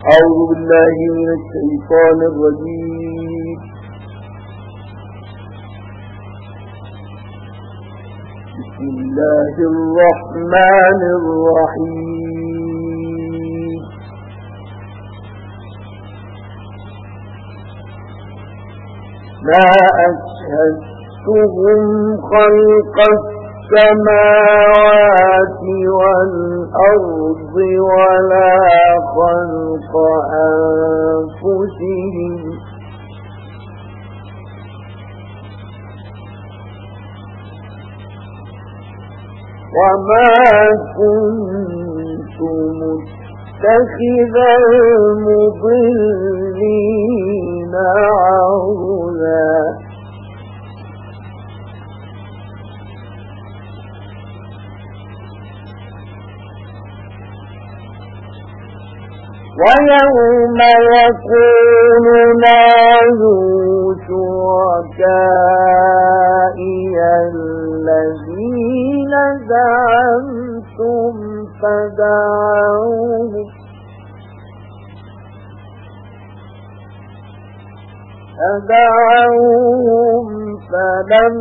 أعوذ بالله من الشيطان الرجيم. بسم الله الرحمن الرحيم. ما أشهدتهم خلق السماوات والأرض ولا خلق أنفسهم وما كنت متخذ المضلين عضدا ويوم يقول نادوا شركائي الذين زعمتم فدعوهم فلم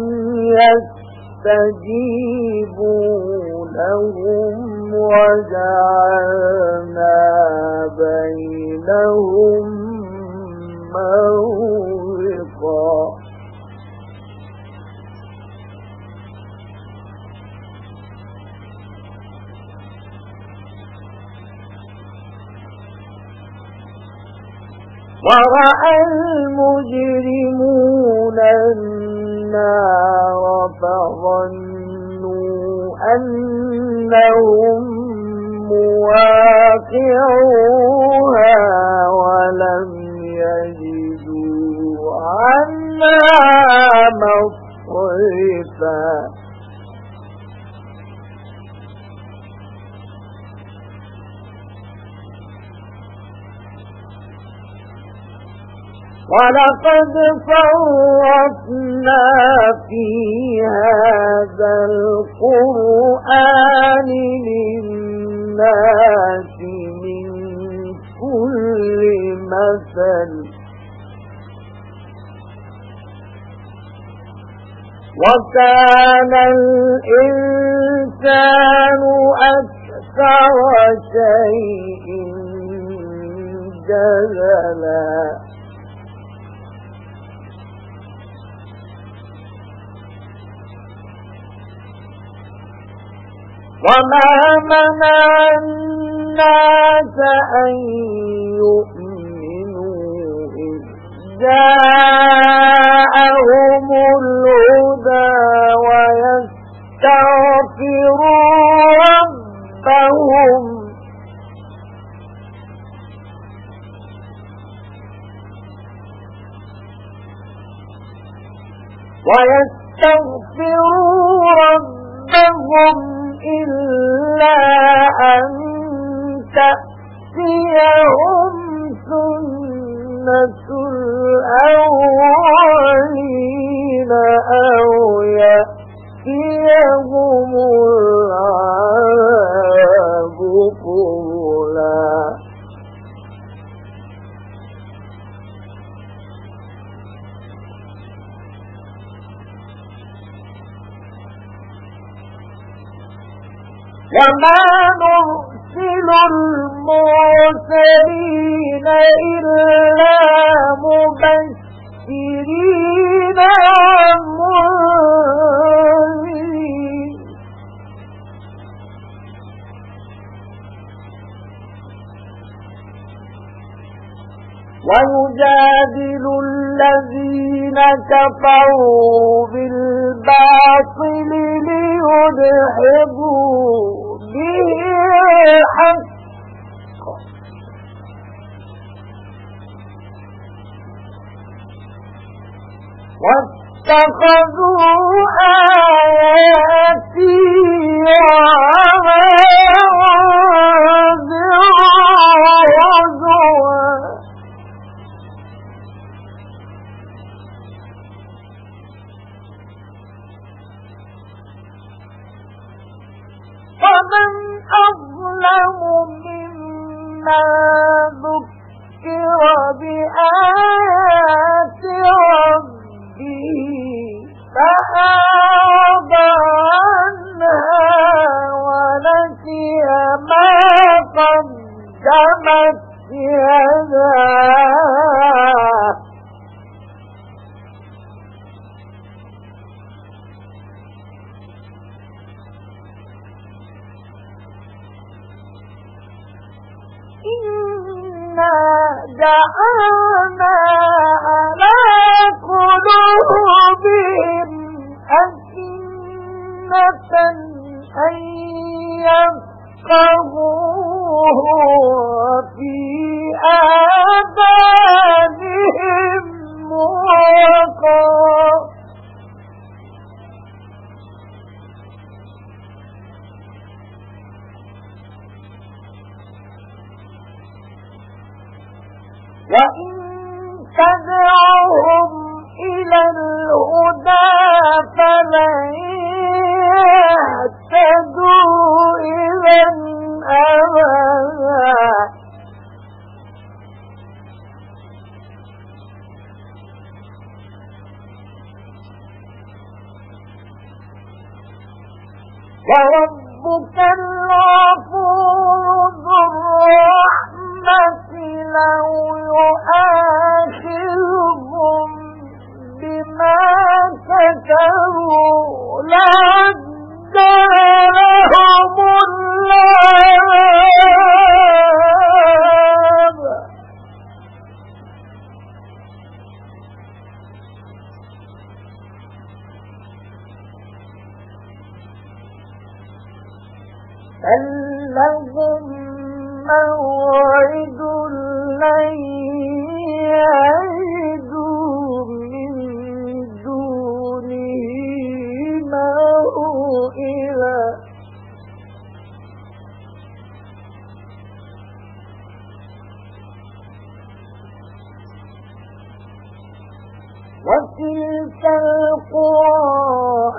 يستجيبوا لهم وجعلنا بينهم موبقا ورأى المجرمون النار فظنوا أنهم مواقعوها ولم يجدوا عنها مصرفا ولقد فرطنا في هذا القرآن للناس من كل مثل وكان الإنسان أكثر شيء جدلا وما منع الناس أن يؤمنوا إذ جاءهم الهدى ويستغفروا ربهم إلا أن تأتيهم سنة الأولين أو يأتيهم العذاب قبلا وما نرسل المرسلين إلا مبشرين ومنذرين ويجادل الذين كفروا بالباطل ليدحضوا به الحق واتخذوا آياتي وما ومن أظلم ممن ذكر يداه إنا جعلنا على قلوبهم أكنة أن يفقهوه وفي آذانهم وقرا وإن تدعهم إلى الهدى فلن يهتدوا إذا أبدا وربك الغفور ذو الرحمة لو يؤاخذهم بما كسبوا لعجل لهم العذاب بل لهم موعد لن يعدوا من دونه موئلا وتلك القرى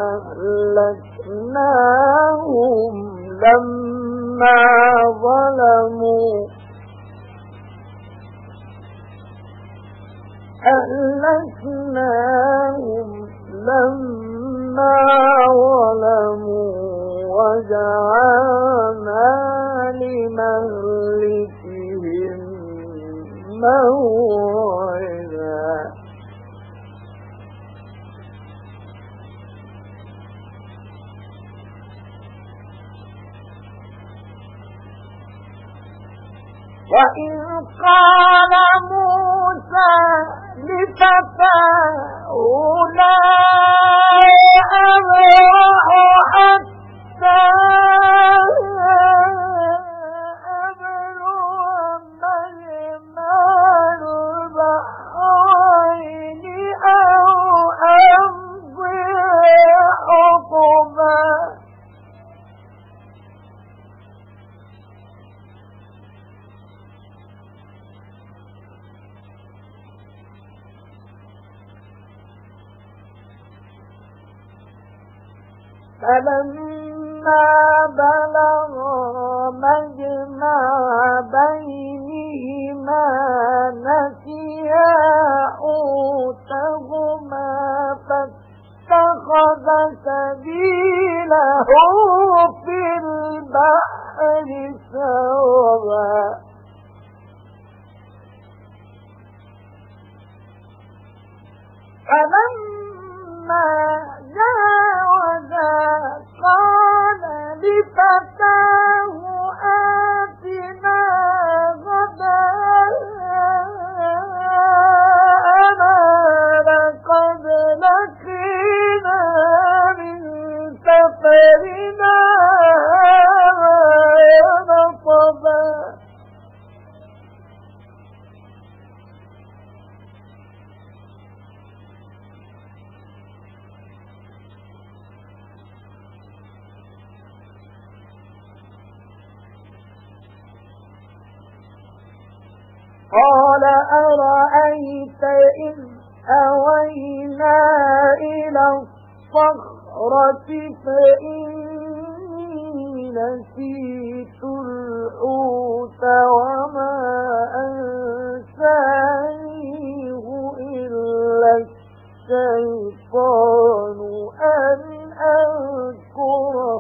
أهلكناهم لما ظلموا وجعلنا لمهلكهم موعدا وإذ قال موسى لفتاه لا أبرح حتى أبلغ مجمع البحرين أو أمضي حقبا فلما بلغا مجمع بينهما نسيا حوتهما فاتخذ سبيله في البحر سربا فلما جاوزا قال لفتاه آتنا غداءنا لقد لقينا من سفرنا نصبا قال أرأيت إذ أوينا إلى الصخرة فإني نسيت الحوت وما أنسانيه إلا الشيطان أن أذكره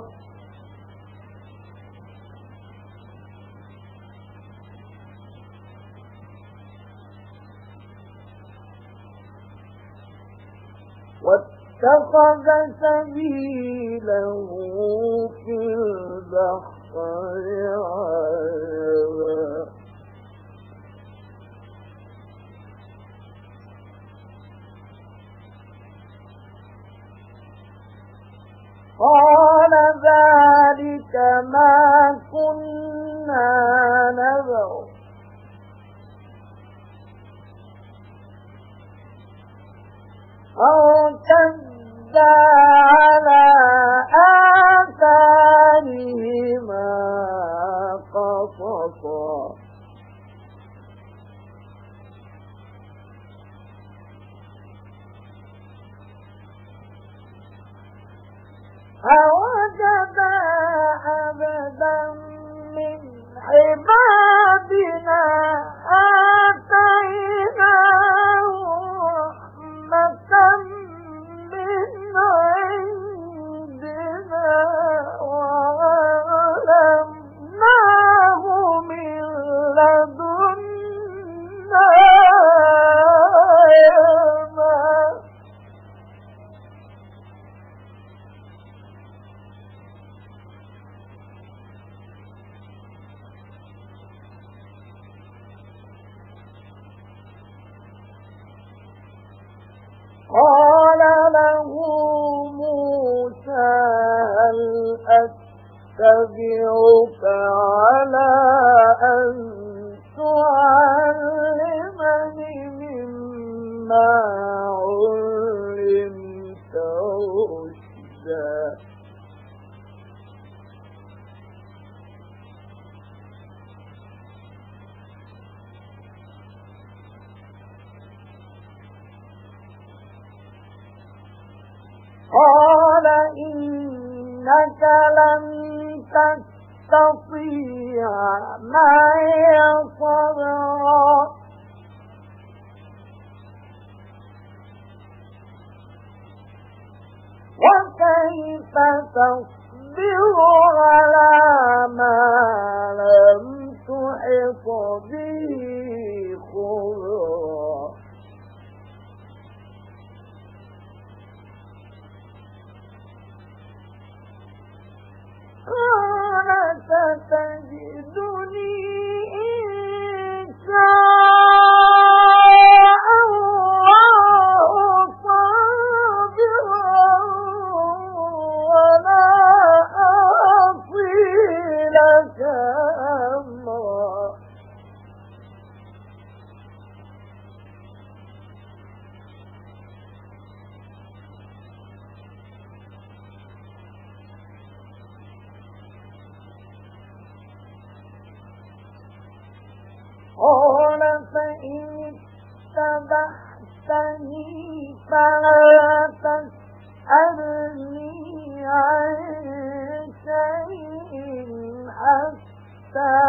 واتخذ سبيله في البحر عجبا قال ذلك ما كنا نبغ فارتدا على آثارهما قصصا فوجدا عبدا من عبادنا آتيناه رحمة من عندنا وعلمناه من لدنا علما قال له موسى هل أتبعك على أن تعلمني مما علمت رشدا قال إنك لن تستطيع معي صبرا وكيف تصبر على ما لم تحط به خبرا قال ستجدني إن شاء الله صابرا ولا أعصي لك أمرا قال فإن اتبعتني فلا تسألني عن شيء حتى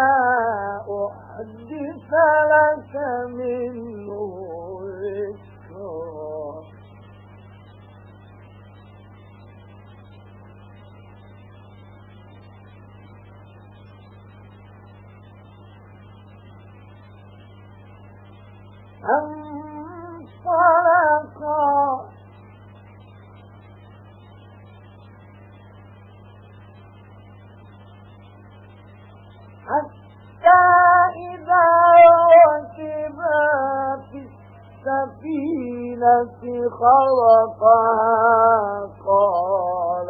أحدث لك منه ذكرا انطلقا حتى إذا ركبا في السفينة خرقها قال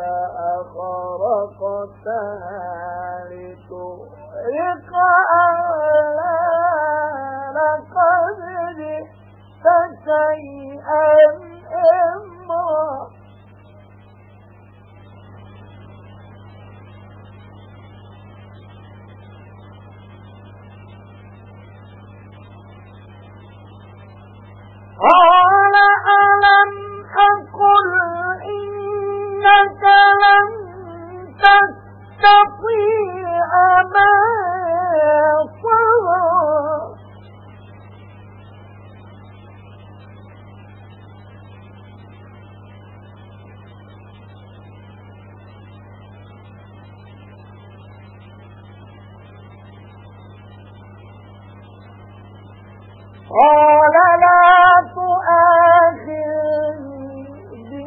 أخرقتها لتغرق أهلها لقد جئت شيئا إمرا قال ألم أقل إنك لن تستطيع معي صبرا قال لا تؤاخذني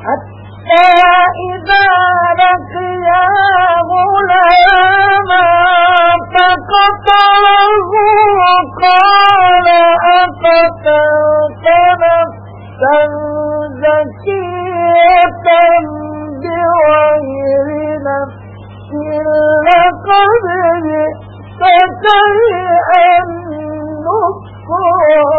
حتى إذا لقيا غلاما فقتله قال أقتلت نفسا زكية بغير نفس لقد جئت شيئا نكرا.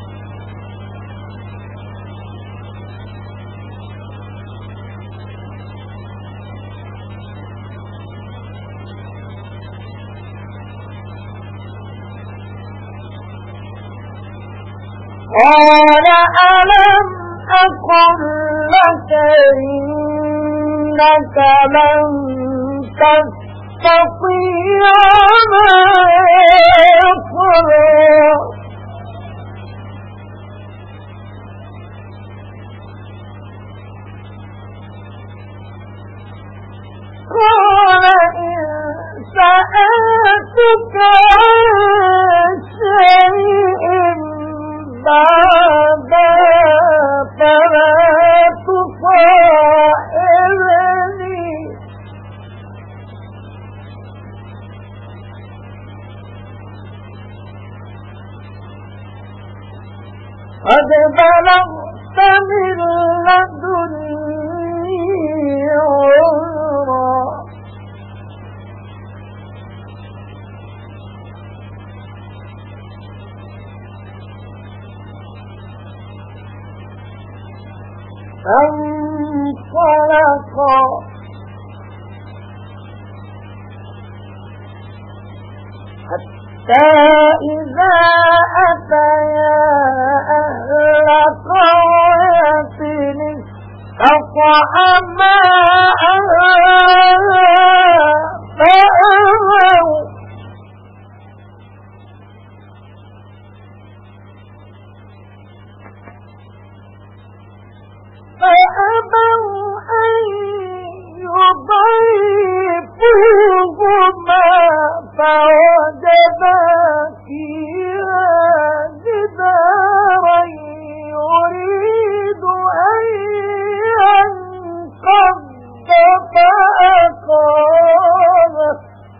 قال ألم أقل لك إنك لن تستطيع معي صبرا. قال إن سألتك عن شيء بعدها فلا تصاحبني قد بلغت من لدني عذرا. فانطلقا حتى إذا أتيا أهل قرية استطعما أهلها فأبوا أن يضيفوهما فوجدا فيها جدارا يريد أن ينقض فأقامه.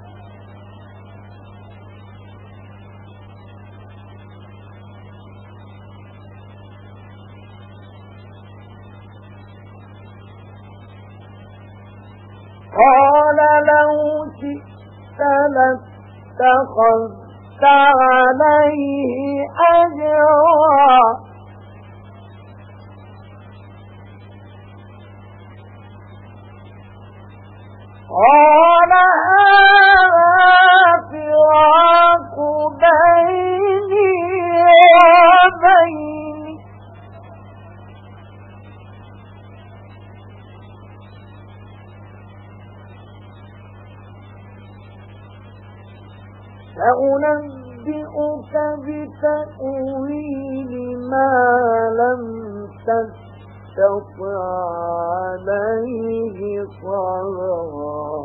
قال لو شئت لاتخذت عليه أجرا. قال هذا فراق بيني وبينك سأنبئك بتأويل ما لم تستطع عليه صبرا.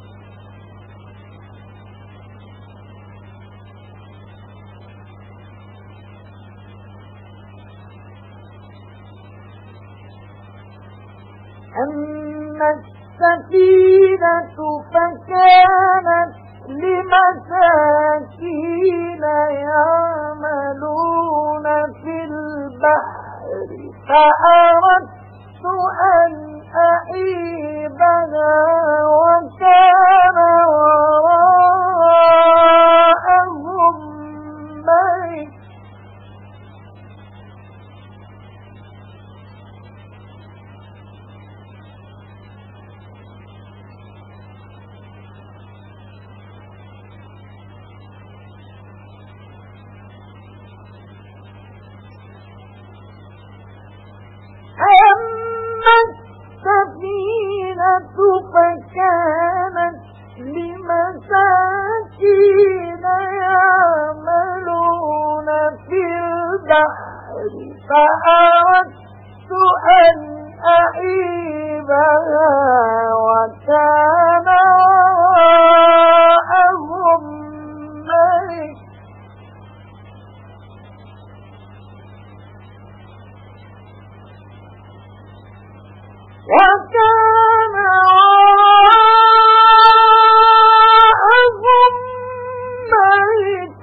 أما السفينة فكانت لمساكين يعملون في البحر فأردت أن أعيبها وكان وراءهم ملك أما السفينة فكانت لمساكين يعملون في البحر فأردت أن أعيبها وكان وراءهم ملك وكان وراءهم ملك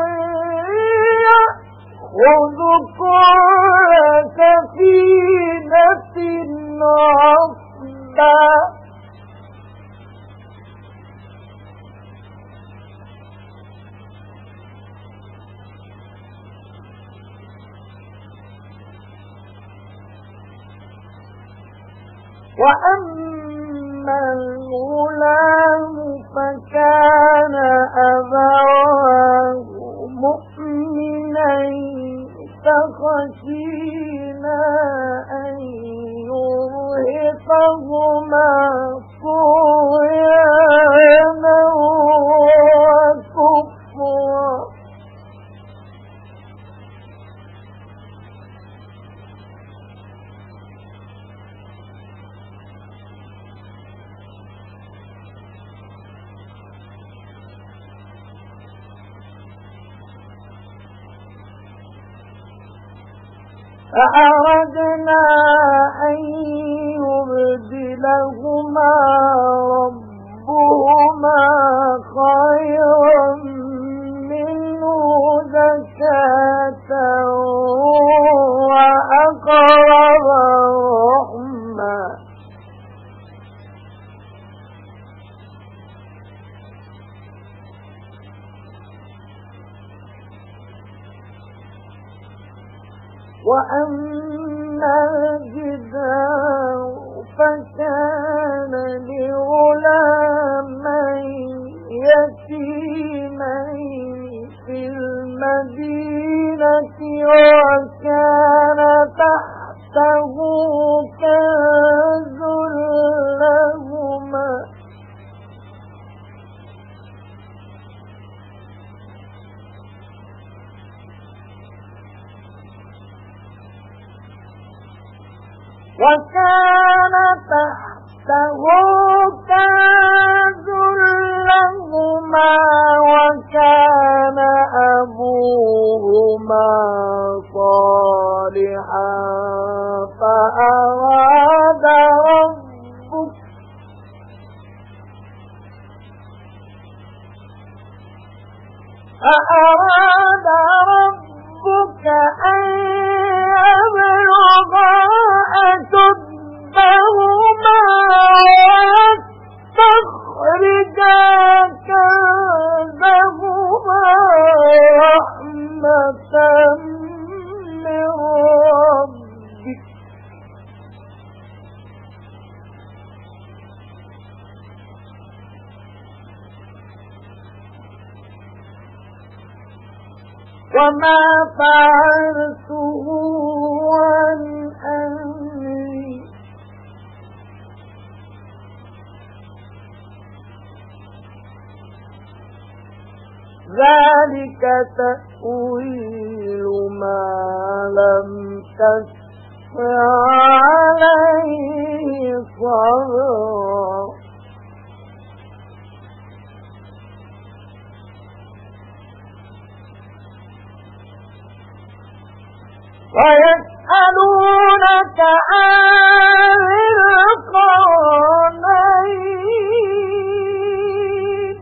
يأخذ كل سفينة غصبا وأما الغلام فكان أبواه مؤمنين فخشينا أن يرهقهما طغيانا وكفرا فأردنا أن يبدلهما ربهما خيرا منه زكاة وأقرب رحما وأما الجدار فكان لغلامين يتيمين في المدينة وكان تحته كنز لهما وكان أبوهما صالحا فأراد ربك أن يبلغا أشدهما ويستخرجا كنزهما رحمة من ربك وما فعلته عن أمري ذلك تأويل ما لم تستطع عليه صبرا ويسألونك عن القرنين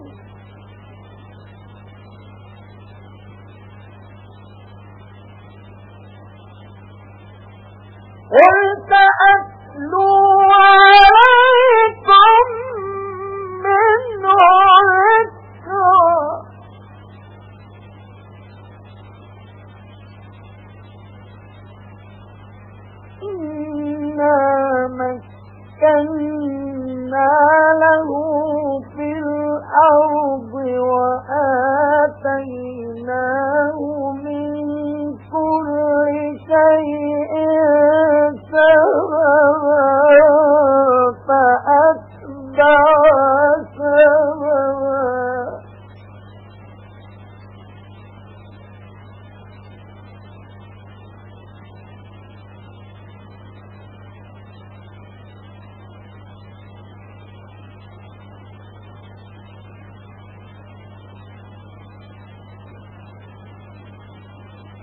قل سأتلو عليكم منه ذكرا إنا مكنا له في الأرض وآتيناه من كل شيء سببا فأتبع سببا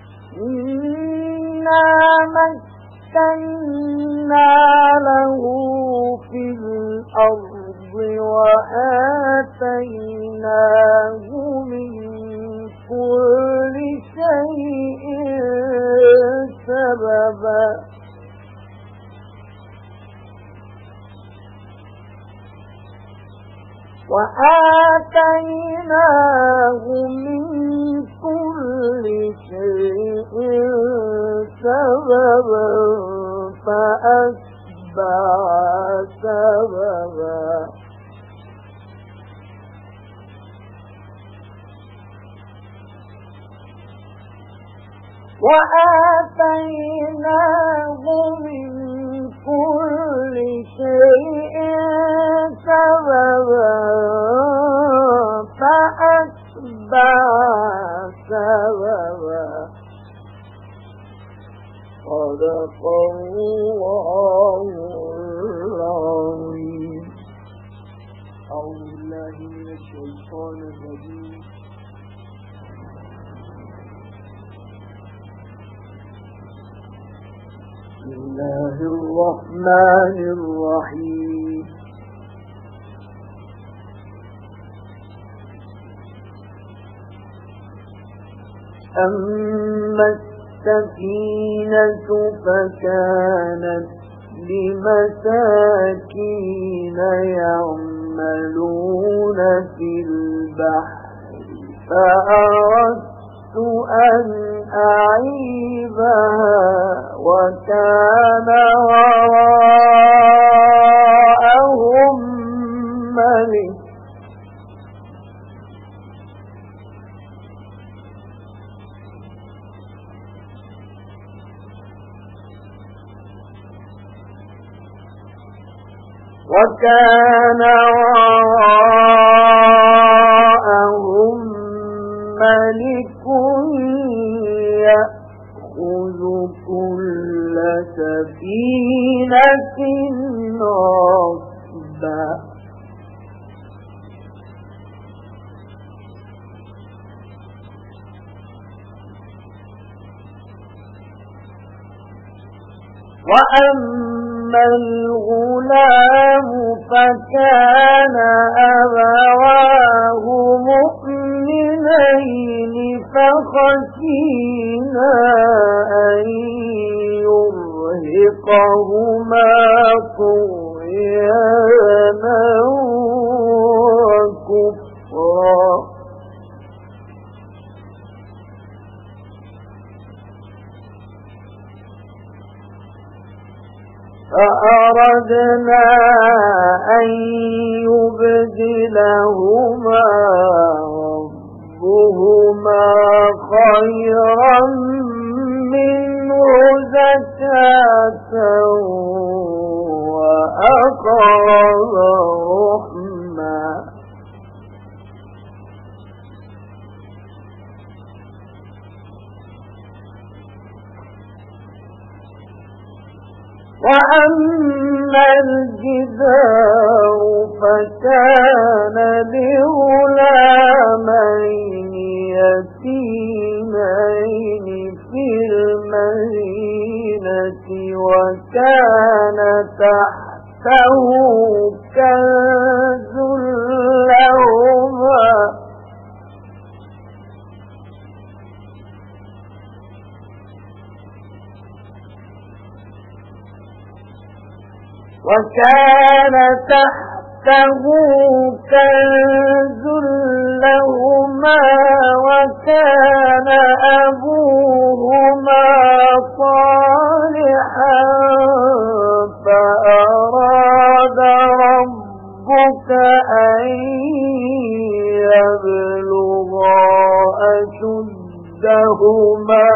إنا مكنا له الأرض وآتيناه من كل شيء سببا فأتبع سببا وآتيناه من كل شيء سببا فأتبع سببا صدق الله العظيم. أعوذ بالله من الشيطان الرجيم. بسم الله الرحمن الرحيم. أما السفينة فكانت لمساكين يعملون في البحر فأردت أن أعيبها وكان وراءهم ملك يأخذ كل سفينة غصبا وأما الغلام فكان أبواه مؤمنين فخشينا أن يرهقهما طغيانا وكفرا فأردنا أن يبدلهما ربهما خيرا منه زكاة وأقرب رحما وأما الجدار فكان لغلامين يتيمين في المدينة وكان تحته كنز لهما وكان أبوهما صالحا فأراد ربك أن يبلغا أشدهما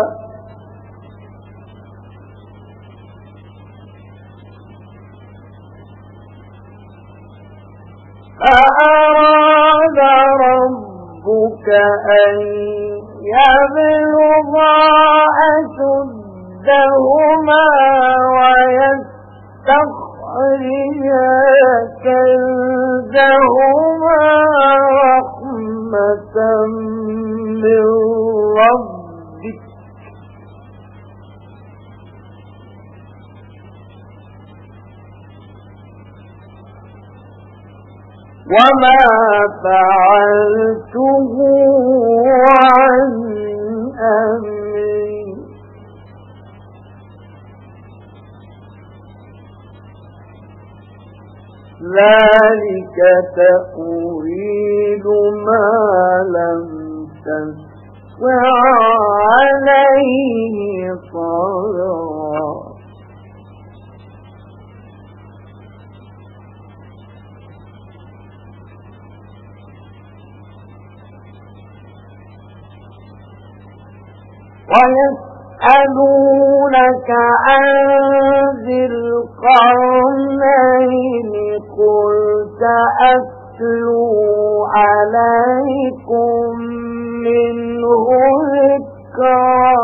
أن يبلغا أشدهما ويستخرجا كنزهما رحمة من ربك وما فعلته عن أمري ذلك تأويل ما لم تستطع عليه صبرا ويسألونك عن ذي القرنين قل سأتلو عليكم منه ذكرا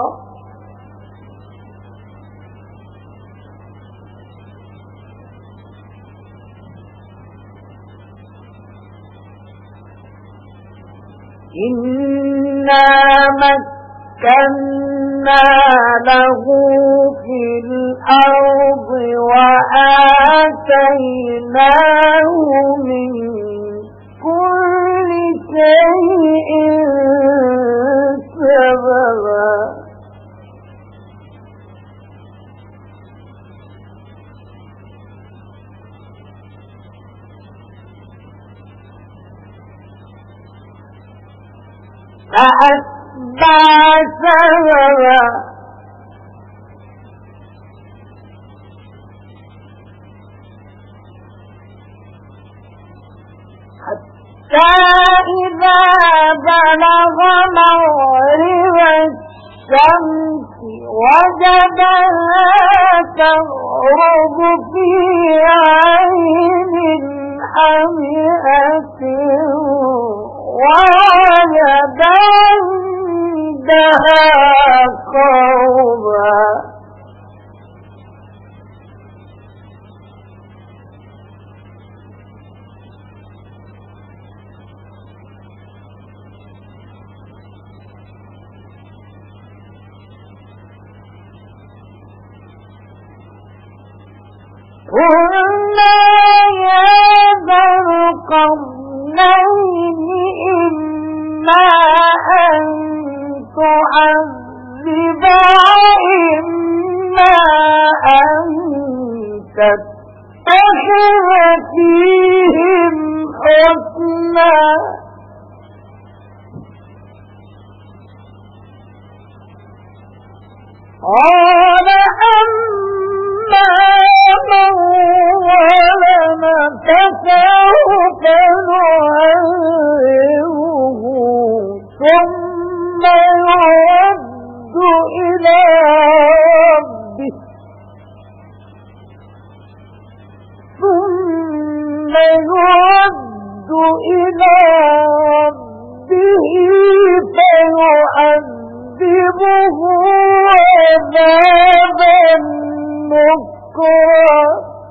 إنا مكنا له في الأرض وآتيناه من كل شيء سببا فأتبع سببا حتى إذا بلغ مغرب الشمس وجدها تغرب في عين حمئة ووجد عندها قوما قلنا يا ذا القرنين إما أن تعذب وإما أن تتخذ فيهم حسنا قال أما من ظلم فسوف نعذبه ثم يرد إلى ربه فيعذبه عذابا نكرا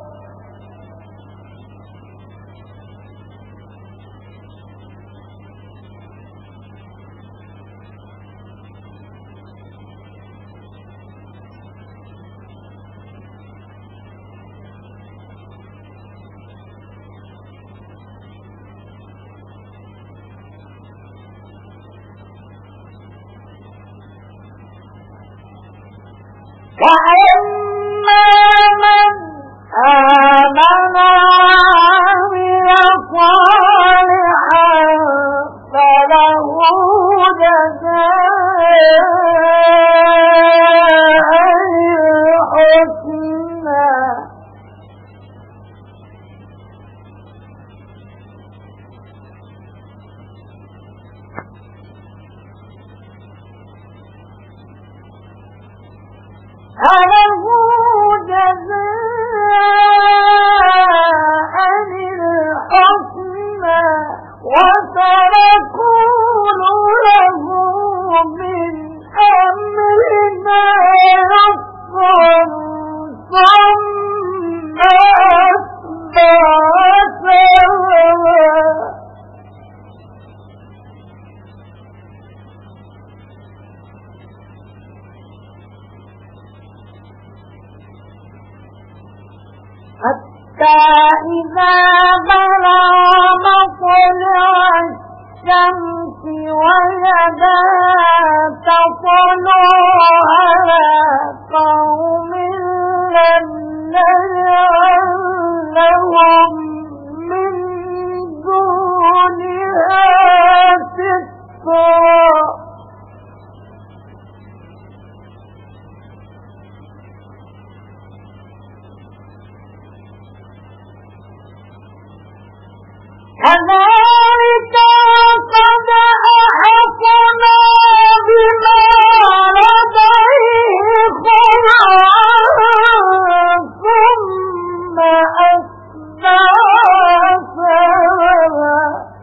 وأما من آمن وعمل صالحا فله جزاء الحسنى فله جزاء الحسنى وسنقول له من أمرنا يسرا ثم أتبع سببا حتى إذا بلغ الشمس وجدا تطلع على قوم لم نجعل لهم من دونها سترا كذلك قد أحطنا بما لديه خبرا ثم أتبع سببا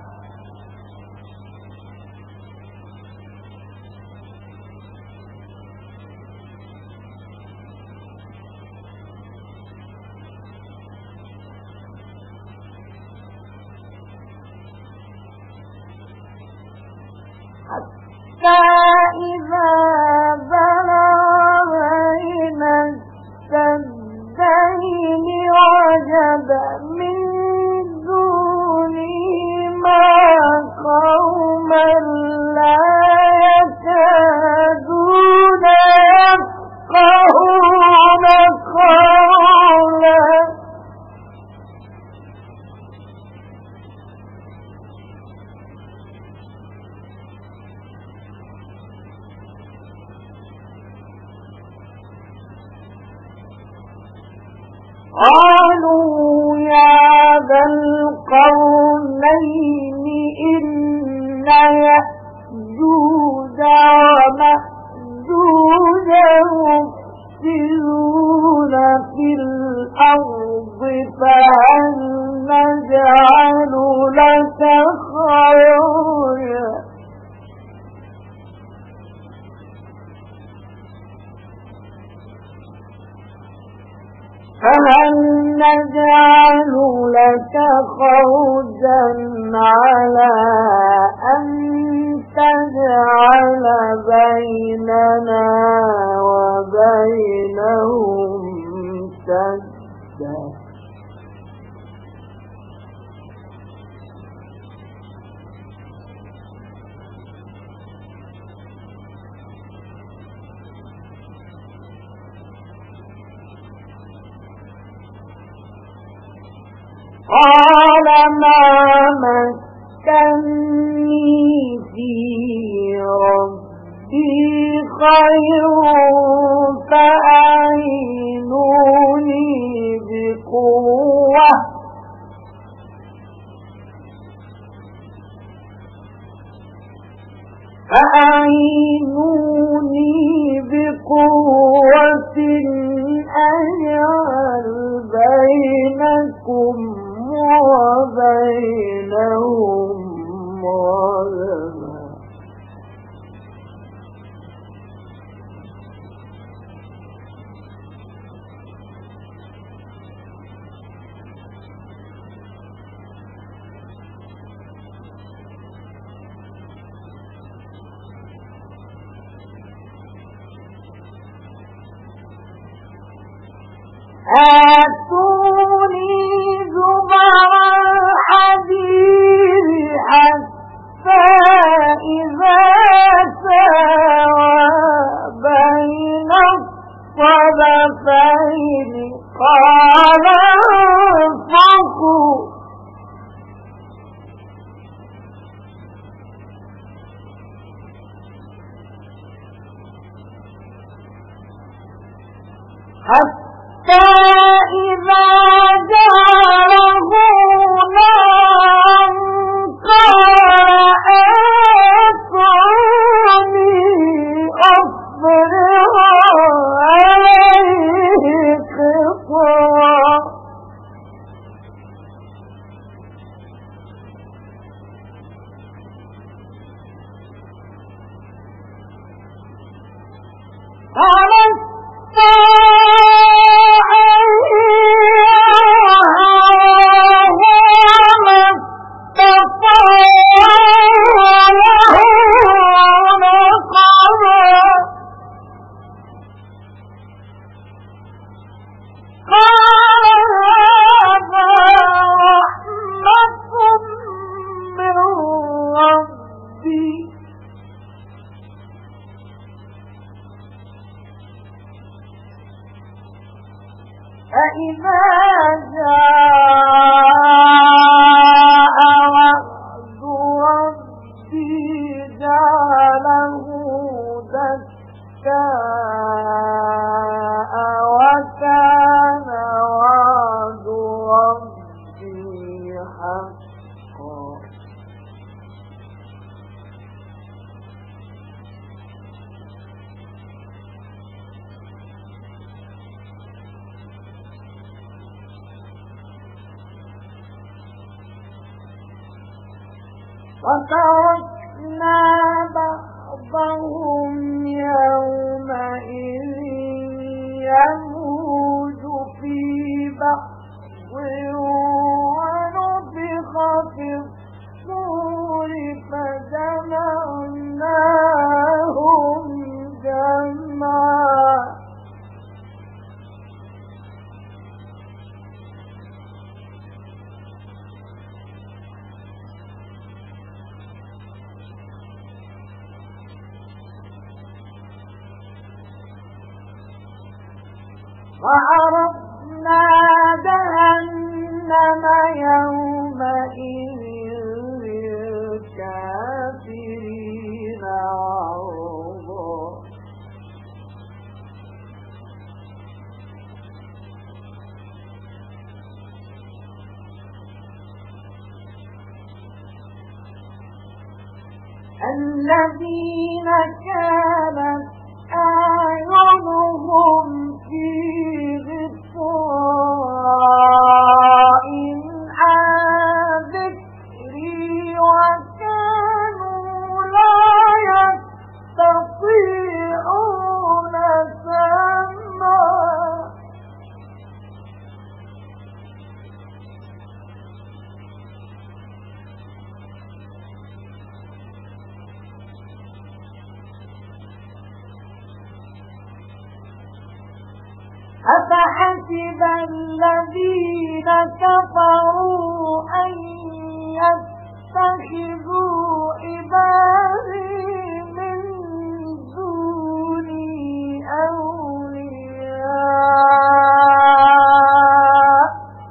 حتى إذا بلغ بين السدين وجد من دونهما قوما لا يكادون يفقهون قولا قالوا يا ذا القرنين إن يأجوج ومأجوج مفسدون في الأرض فهل نجعل لك خرجا على أن تجعل بيننا وبينهم سدا قال ما مكني فيه ربي خير فأعينوني بقوة أجعل بينكم وبينهم ردما آتوني زبر الحديد حتى إذا ساوى بين الصدفين قال انفخوا حتى وتركنا بعضهم يومئذ يموج في بعض ونفخ في الصور فجمعناهم جمعا وعرضنا جهنم يومئذ للكافرين عرضا الذين كانت أعينهم في غطاء عن ذكري وكانوا لا يستطيعون سمعا أفحسب الذين كفروا أن يتخذوا عبادي من دوني أولياء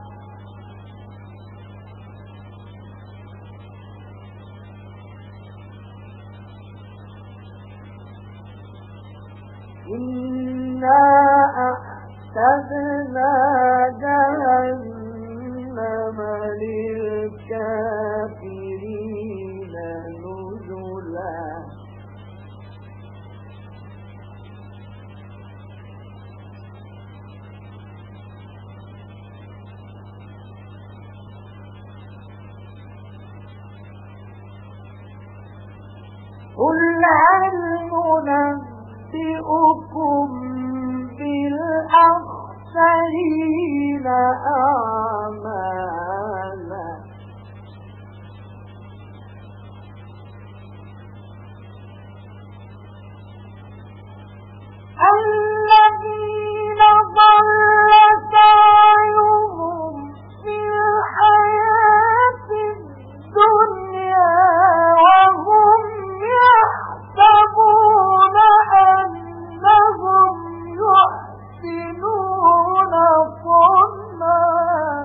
إنا أعتدنا جهنم للكافرين نزلا قل هل ننبئكم بالأخسرين أعمالا الذين ضل سعيهم في الحياة الدنيا وهم يحسبون أنهم يحسنون صنعا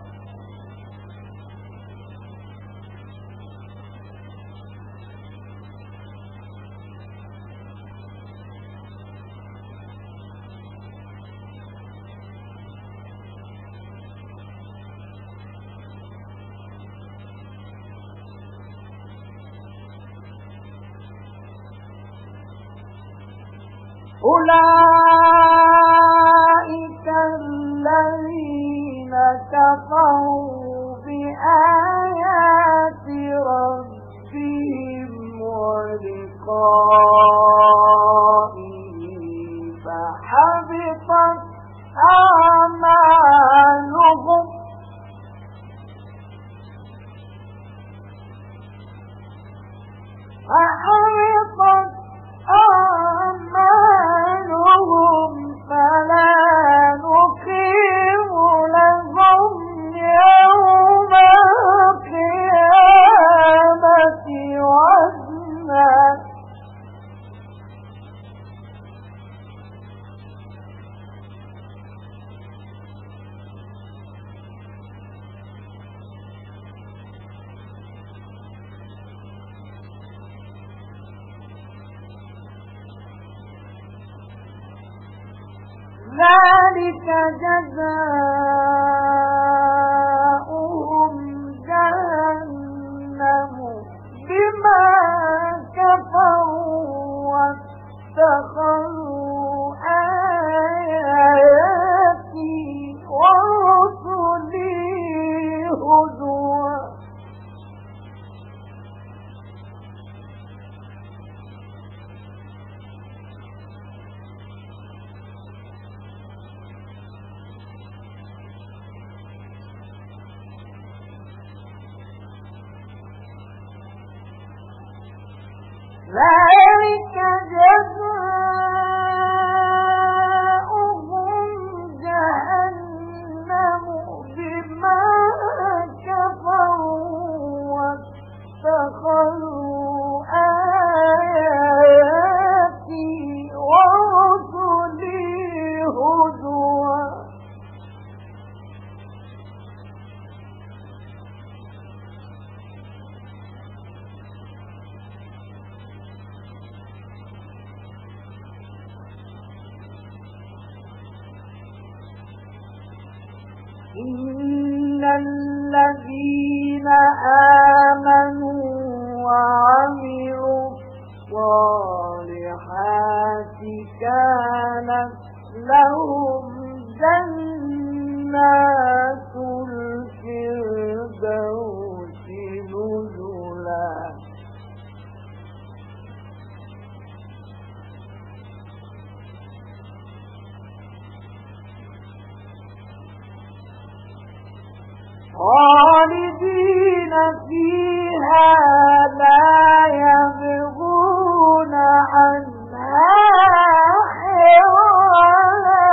أولئك الذين كفروا بآيات ربهم ولقائه فحبطت أعمالهم فلا نقيم لهم يوم القيامة وزنا ذلك جزاؤهم جهنم بما كفروا واتخذوا آياتي ورسلي هزوا ذلك جزاؤهم جهنم بما كفروا واتخذوا آياتي ورسلي هزوا إن الذين آمنوا وعملوا الصالحات كانت لهم جنات الفردوس نزلا خالدين فيها لا يبغون عنها حولا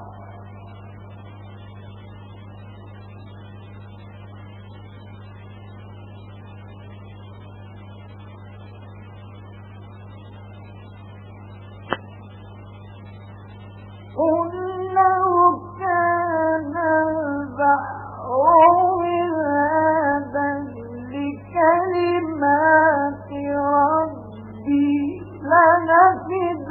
قل لو كان البحر لكلمات ربي لنفد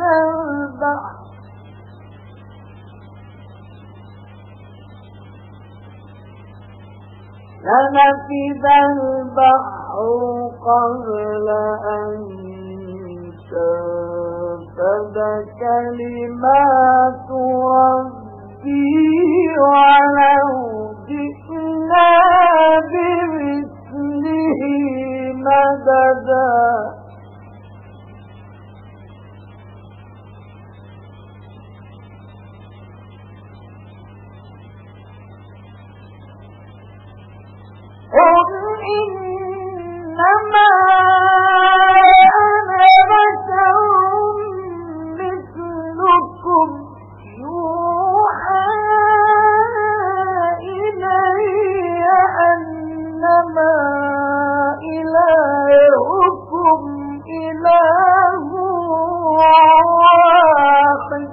البحر قبل أن تنفد كلمات ربي ولو جئنا بمثله مددا قل إنما أنا بشر مثلكم يوحى إلي أنما إلهكم إله واحد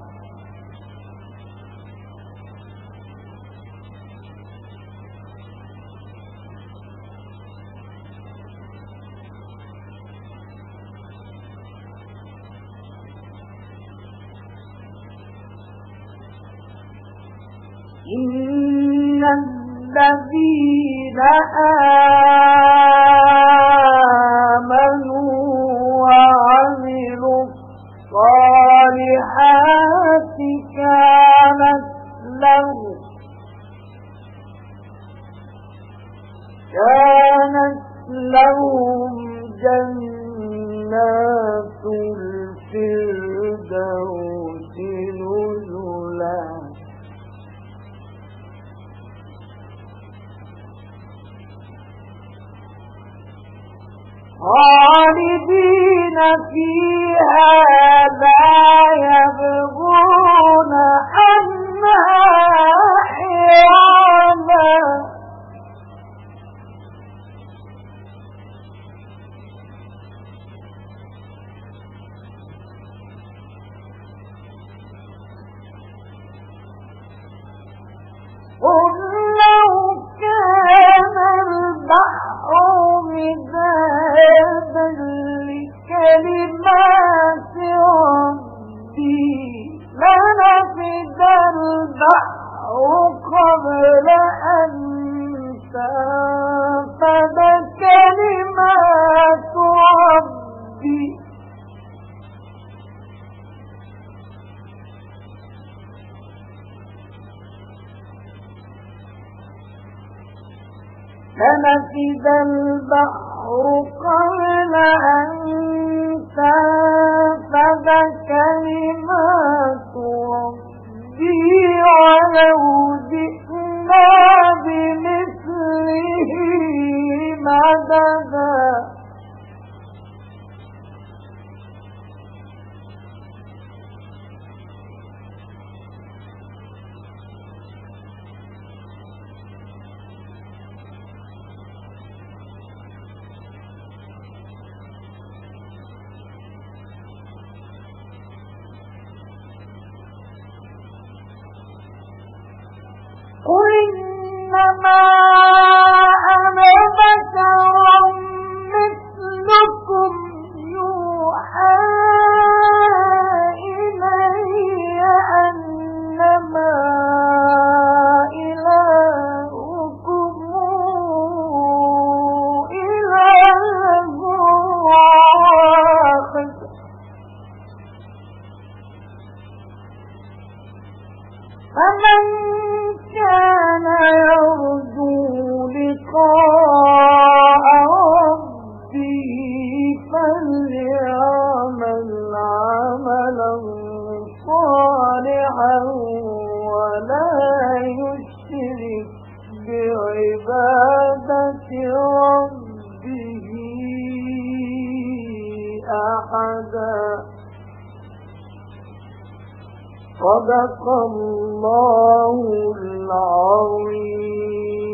إن الذين آمنوا وعملوا الصالحات كانت لهم جنات الفردوس نزلا خالدين فيها لا يبغون عنها حولا قل لو كان البحر مدادا لكلمات ربي لنفد البحر قبل أن تنفد كلمات ربي لنفد البحر قبل أن تنفد كلمات ربي ولو جئنا بمثله مددا بعبادة ربه أحدا. صدق الله العظيم.